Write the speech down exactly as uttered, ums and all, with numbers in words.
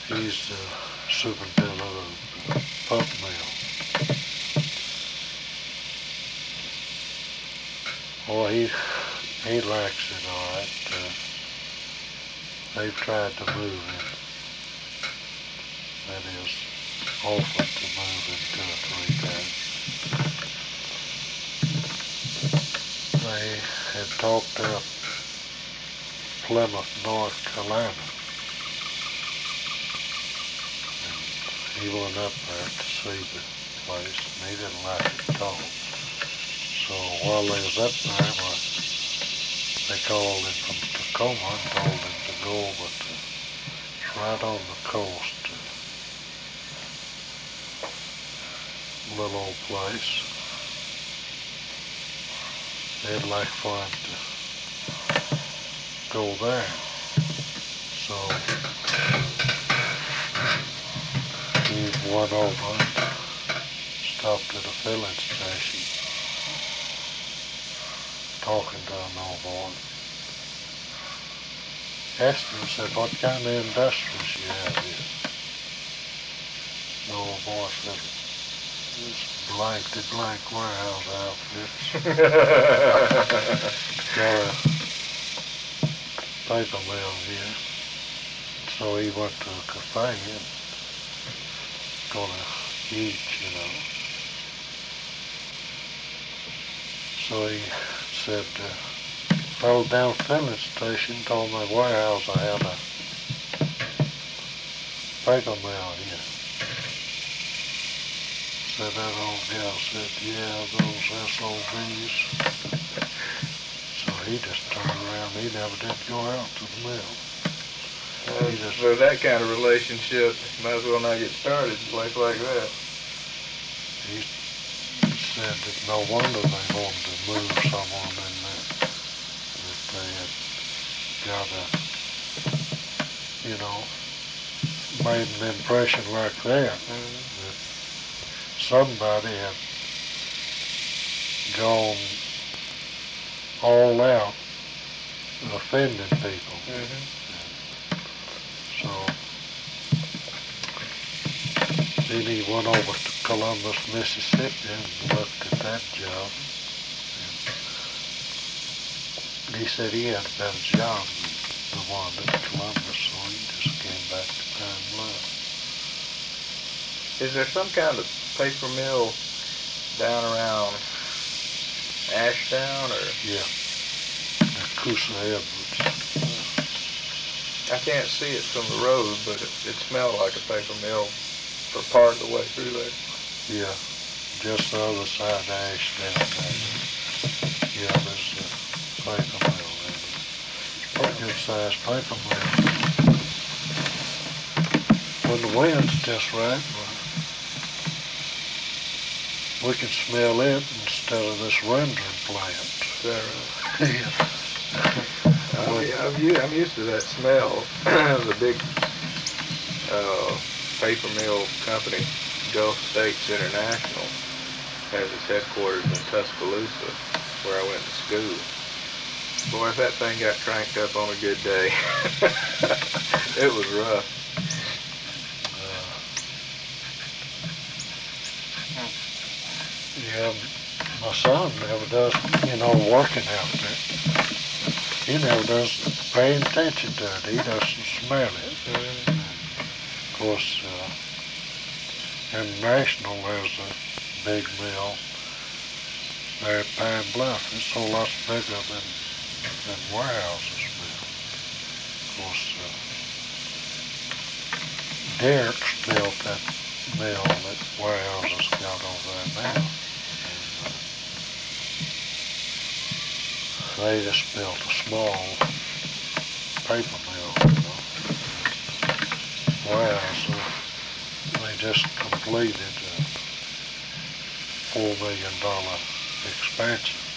He's the superintendent of the pulp mill. Well, he, he likes it all right. Uh, they've tried to move him. That is, offered to move him two or three times. They had talked up Plymouth, North Carolina. And he went up there to see the place, and he didn't like it at all. So while they was up there, well, they called him from Tacoma and told him to go over to, it's right on the coast, a little old place. They'd like for him to go there. So he went over and stopped at a filling station, talking to an old boy. Asked him, said, what kind of industries you have here? The old boy said, this blankety blank warehouse outfits. Got a paper mill here. So he went to a cafe and gonna eat, you know. So he said, uh, fell down the filling station, told my warehouse I had a paper mill here. Said that old gal said, yeah, those S O Bs. So he just turned around, he never did go out to the mill. Uh, just, so that kind of relationship, might as well not get started, a place like that. He said that no wonder they wanted to move someone in there. That they had got a, you know, made an impression like that. Mm-hmm. That somebody had gone all out offending people. Mm-hmm. So then he went over to Columbus, Mississippi and looked at that job. And he said he had a better job than the one at Columbus, so he just came back to Pine Bluff. Is there some kind of paper mill down around Ashdown or? Yeah, at Coosa Edwards. I can't see it from the road, but it, it smelled like a paper mill for part of the way through there. Yeah, just the other side of Ashdown there. Yeah, there's a paper mill there. It's a pretty good sized paper mill. When the wind's just right, we can smell it instead of this rendering plant. Is that right? Yeah. I'm, I'm, I'm used to that smell. The big uh, paper mill company, Gulf States International, has its headquarters in Tuscaloosa, where I went to school. Boy, if that thing got cranked up on a good day, it was rough. Yeah, my son never does, you know, working out there. He never does pay attention to it. He doesn't smell it. Mm-hmm. Of course, uh, International, there's a big mill there at Pine Bluff. It's a lot bigger than, than Warehouse's mill. Of course, uh, Derek's built that mill that Warehouse's got over there now. They just built a small paper mill, you know. Whereas uh, they just completed a four million dollar expansion.